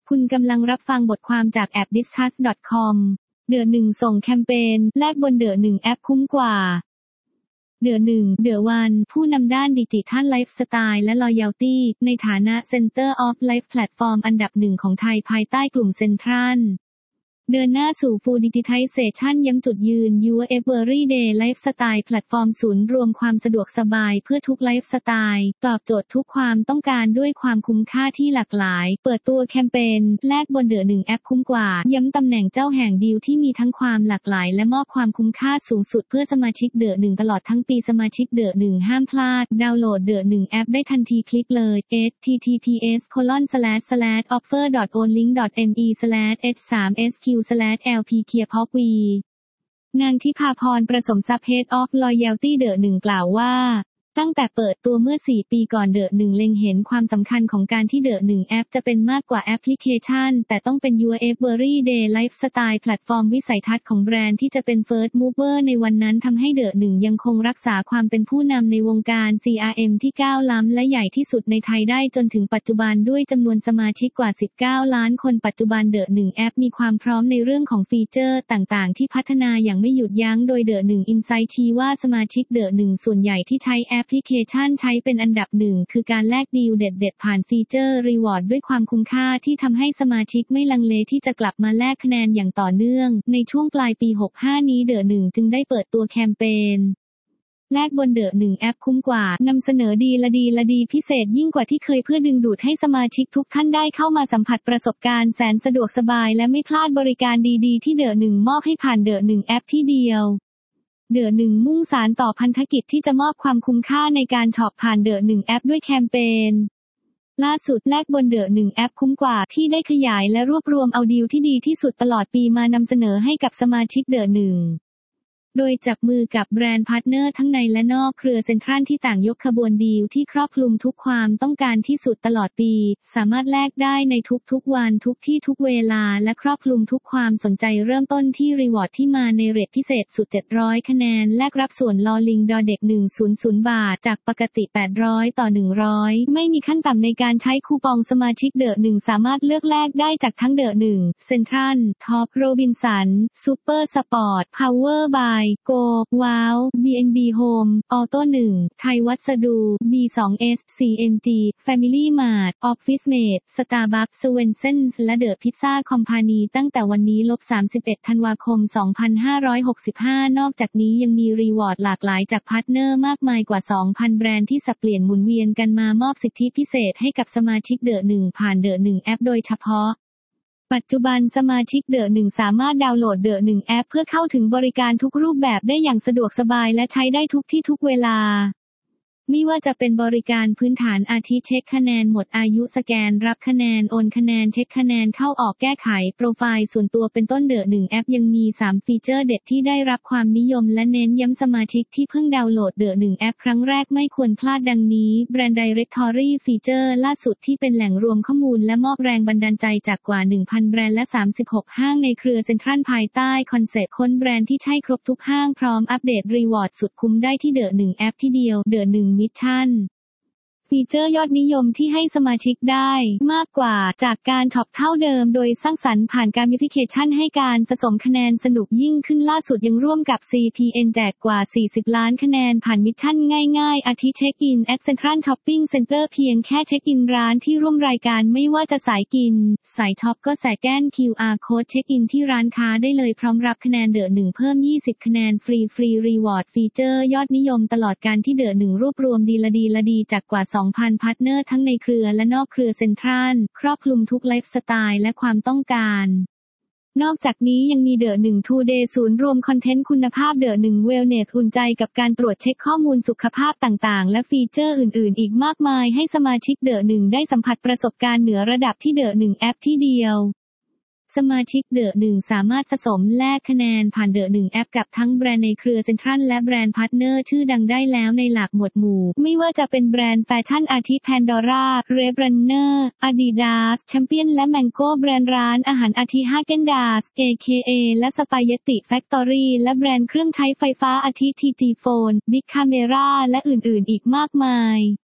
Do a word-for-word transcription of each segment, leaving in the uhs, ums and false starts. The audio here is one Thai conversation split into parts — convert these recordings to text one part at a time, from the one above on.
คุณกำลังรับฟังบทความจากแอป ดิสคัส ดอท คอม เดือนหนึ่งส่งแคมเปญแลกบนเดือนหนึ่งแอปคุ้มกว่าเดือนหนึ่งเดือนวันผู้นำด้านดิจิทัลไลฟ์สไตล์และ Loyalty ในฐานะ Center of Life Platform อันดับหนึ่งของไทยภายใต้กลุ่มเซ็นทรัลเดินหน้าสู่ Full Digitization ย้ำจุดยืน Your Everyday Lifestyle Platform ศูนย์รวมความสะดวกสบายเพื่อทุกไลฟ์สไตล์ตอบโจทย์ทุกความต้องการด้วยความคุ้มค่าที่หลากหลายเปิดตัวแคมเปญแลกบนเดือนหนึ่งแอปคุ้มกว่าย้ำตำแหน่งเจ้าแห่งดีลที่มีทั้งความหลากหลายและมอบความคุ้มค่าสูงสุดเพื่อสมาชิกเดือนหนึ่งตลอดทั้งปีสมาชิกเดือนหนึ่งห้ามพลาดดาวน์โหลดเดือนหนึ่งแอปได้ทันทีคลิกเลย เอช ที ที พี เอส โคลอน สแลช สแลช ออฟเฟอร์ ดอท โอนลิงก์ ดอท เอ็ม อี สแลช เอช ทรี เอส คิว สแลช แอล พี เคียร์พอกวีนางทิพาพรประสมทรัพย์ Head of Loyalty เดอะหนึ่งกล่าวว่าตั้งแต่เปิดตัวเมื่อสี่ปีก่อนเดอะหนึ่งเล็งเห็นความสำคัญของการที่เดอะหนึ่งแอปจะเป็นมากกว่าแอปพลิเคชันแต่ต้องเป็น Your Everyday Lifestyle Platform วิสัยทัศน์ของแบรนด์ที่จะเป็น First Mover ในวันนั้นทำให้เดอะหนึ่งยังคงรักษาความเป็นผู้นำในวงการ ซี อาร์ เอ็ม ที่ก้าวล้ำและใหญ่ที่สุดในไทยได้จนถึงปัจจุบันด้วยจำนวนสมาชิกกว่าสิบเก้าล้านคนปัจจุบันเดอะหนึ่งแอปมีความพร้อมในเรื่องของฟีเจอร์ต่างๆที่พัฒนาอย่างไม่หยุดยั้งโดยเดอะหนึ่ง Insight ชี้ว่าสมาชิกเดอะหนึ่งส่วนใหญ่ที่ใช้แอปพลิเคชันใช้เป็นอันดับหนึ่งคือการแลกดีลเด็ดๆผ่านฟีเจอร์รีวอร์ดด้วยความคุ้มค่าที่ทำให้สมาชิกไม่ลังเลที่จะกลับมาแลกคะแนนอย่างต่อเนื่องในช่วงปลายปีหกสิบห้านี้เดอะหนึ่งจึงได้เปิดตัวแคมเปญแลกบนเดอะหนึ่งแอปคุ้มกว่านำเสนอดีละดีละดีพิเศษยิ่งกว่าที่เคยเพื่อดึงดูดให้สมาชิกทุกท่านได้เข้ามาสัมผัสประสบการณ์แสนสะดวกสบายและไม่พลาดบริการดีๆที่เดอะหนึ่งมอบให้ผ่านเดอะหนึ่งแอปที่เดียวเดอะหนึ่งมุ่งสานต่อพันธกิจที่จะมอบความคุ้มค่าในการช็อปผ่านเดอะหนึ่งแอปด้วยแคมเปญล่าสุดแลกบนเดอะหนึ่งแอปคุ้มกว่าที่ได้ขยายและรวบรวมเอาดีลที่ดีที่สุดตลอดปีมานำเสนอให้กับสมาชิกเดอะหนึ่งโดยจับมือกับแบรนด์พาร์ทเนอร์ทั้งในและนอกเครือเซ็นทรัลที่ต่างยกขบวนดีลที่ครอบคลุมทุกความต้องการที่สุดตลอดปีสามารถแลกได้ในทุกๆวันทุกที่ทุกเวลาและครอบคลุมทุกความสนใจเริ่มต้นที่รีวอร์ดที่มาในเรทพิเศษสุดเจ็ดร้อยคะแนนแลกรับส่วนลอลิงดอเด็กหนึ่งร้อยบาทจากปกติแปดร้อยต่อหนึ่งร้อยไม่มีขั้นต่ำในการใช้คูปองสมาชิกเดอะหนึ่งสามารถเลือกแลกได้จากทั้งเดอะหนึ่งเซ็นทรัลท็อปโรบินสันซูเปอร์สปอร์ตพาวเวอร์บายโกว้าว บี เอ็น บี Home ออโต้หนึ่งไทยวัสดุ บี สอง เอส ซี เอ็ม จี Family Mart Office Mate Starbucks Swensons และ The Pizza Company ตั้งแต่วันนี้ลบสามสิบเอ็ดธันวาคมสองพันห้าร้อยหกสิบห้านอกจากนี้ยังมีรีวอร์ดหลากหลายจากพาร์ทเนอร์มากมายกว่า สองพัน แบรนด์ที่สับเปลี่ยนหมุนเวียนกันมามอบสิทธิพิเศษให้กับสมาชิกเดอะหนึ่งผ่านเดอะหนึ่งแอปโดยเฉพาะปัจจุบันสมาชิกเดอะหนึ่งสามารถดาวน์โหลดเดอะหนึ่งแอปเพื่อเข้าถึงบริการทุกรูปแบบได้อย่างสะดวกสบายและใช้ได้ทุกที่ทุกเวลาไม่ว่าจะเป็นบริการพื้นฐานอาทิเช็คคะแนนหมดอายุสแกนรับคะแนนโอนคะแนนเช็คคะแนนเข้าออกแก้ไขโปรไฟล์ส่วนตัวเป็นต้นเดอะหนึ่งแอปยังมีสามฟีเจอร์เด็ดที่ได้รับความนิยมและเน้นย้ำสมาชิกที่เพิ่งดาวน์โหลดเดอะหนึ่งแอปครั้งแรกไม่ควรพลาดดังนี้แบรนด์ Directory ฟีเจอร์ล่าสุดที่เป็นแหล่งรวมข้อมูลและมอบแรงบันดาลใจจากกว่า หนึ่งพัน แบรนด์และสามสิบหกห้างในเครือเซ็นทรัลภายใต้คอนเซ็ปต์ค้นแบรนด์ที่ใช่ครบทุกห้างพร้อมอัปเดตรีวอร์ดสุดคุ้มได้ที่เดอะหนึ่งแอปที่เดียวเดอะหนึ่งมิชชั่นฟีเจอร์ยอดนิยมที่ให้สมาชิกได้มากกว่าจากการช็อปเท่าเดิมโดยสร้างสรรค์ผ่านการมิฟิเคชันให้การสะสมคะแนนสนุกยิ่งขึ้นล่าสุดยังร่วมกับ ซี พี เอ็น แจกกว่าสี่สิบล้านคะแนนผ่านมิชชั่นง่ายๆอาทิเช็คอินแอดเซ็นทรัลช้อปปิ้งเซ็นเตอร์เพียงแค่เช็คอินร้านที่ร่วมรายการไม่ว่าจะสายกินสายช็อปก็สแกน คิว อาร์ Code เช็คอินที่ร้านค้าได้เลยพร้อมรับคะแนนเดอะหนึ่งเพิ่มยี่สิบคะแนนฟรีฟรีรีวอร์ดฟีเจอร์ยอดนิยมตลอดการที่เดอะหนึ่งรวบรวมดีละดีละดีจากกว่า สองพัน พาร์ทเนอร์ทั้งในเครือและนอกเครือเซ็นทรัลครอบคลุมทุกไลฟ์สไตล์และความต้องการนอกจากนี้ยังมีเดอะหนึ่ง Today ศูนย์รวมคอนเทนต์คุณภาพเดอะหนึ่ง Wellness อุ่นใจกับการตรวจเช็คข้อมูลสุขภาพต่างๆและฟีเจอร์อื่นๆอีกมากมายให้สมาชิกเดอะหนึ่งได้สัมผัสประสบการณ์เหนือระดับที่เดอะหนึ่งแอปที่เดียวสมาชิกเดอะหนึ่งสามารถสะสมแลกคะแนนผ่านเดอะหนึ่งแอปกับทั้งแบรนด์ในเครือเซ็นทรัลและแบรนด์พาร์ทเนอร์ชื่อดังได้แล้วในหลากหมวดหมู่ไม่ว่าจะเป็นแบรนด์แฟชั่นอาทิแพนดอร่าเรบรันเนอร์อาดิดาสแชมเปี้ยนและแมงโก้แบรนด์ร้านอาหารอาทิฮาเกนดาส เอ เค เอ และสปาเกตติแฟคทอรี่และแบรนด์เครื่องใช้ไฟฟ้าอาทิทีจีโฟนบิ๊กคาเมราและอื่นๆอีกมากมาย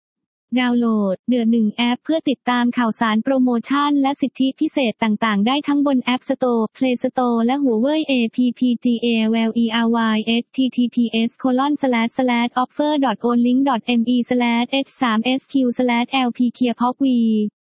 ดาวน์โหลดเดือนหนึ่งแอปเพื่อติดตามข่าวสารโปรโมชั่นและสิทธิพิเศษต่างๆได้ทั้งบน App Store, Play Store และ Huawei App Galway https colon slash slash offer dot onlink dot me slash h three sq slash lp clearpop v